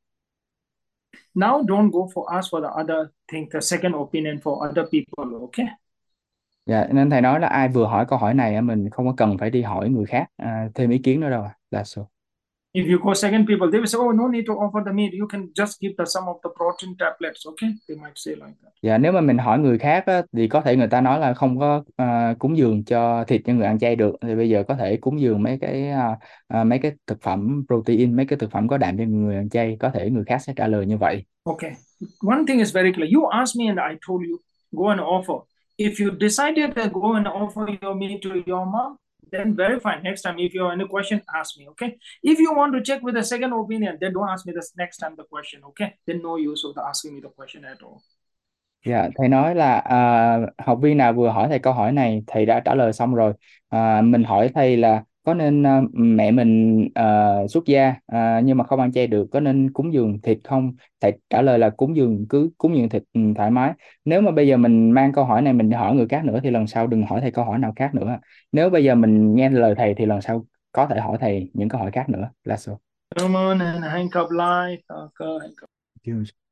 Now, don't go for ask for the other thing, the second opinion for other people. Okay. Dạ, nên thầy nói là ai vừa hỏi câu hỏi này á, mình không có cần phải đi hỏi người khác à, thêm ý kiến nữa đâu ạ. Là so. If you go second people, they will say, "Oh, no need to offer the meat. You can just give the some of the protein tablets." Okay, they might say like that. Dạ, nếu mà mình hỏi người khác á, thì có thể người ta nói là không có à, cúng dường cho thịt cho người ăn chay được, thì bây giờ có thể cúng dường mấy cái à, à, mấy cái thực phẩm protein, mấy cái thực phẩm có đạm cho người ăn chay, có thể người khác sẽ trả lời như vậy. Okay. One thing is very clear. You asked me, and I told you, go and offer. If you decided to go and offer your meat to your mom, then very fine. Next time, if you have any question, ask me. Okay. If you want to check with a second opinion, then don't ask me the next time the question. Okay. Then no use of the asking me the question at all. Dạ, thầy nói là à, học viên nào vừa hỏi thầy câu hỏi này thầy đã trả lời xong rồi. À, mình hỏi thầy là có nên à, mẹ mình à, xuất gia à, nhưng mà không ăn chay được, có nên cúng dường thịt không? Thầy trả lời là cúng dường, cứ cúng dường thịt ừ, thoải mái. Nếu mà bây giờ mình mang câu hỏi này mình đi hỏi người khác nữa thì lần sau đừng hỏi thầy câu hỏi nào khác nữa. Nếu bây giờ mình nghe lời thầy thì lần sau có thể hỏi thầy những câu hỏi khác nữa là sao? Come on and hang up light. Okay.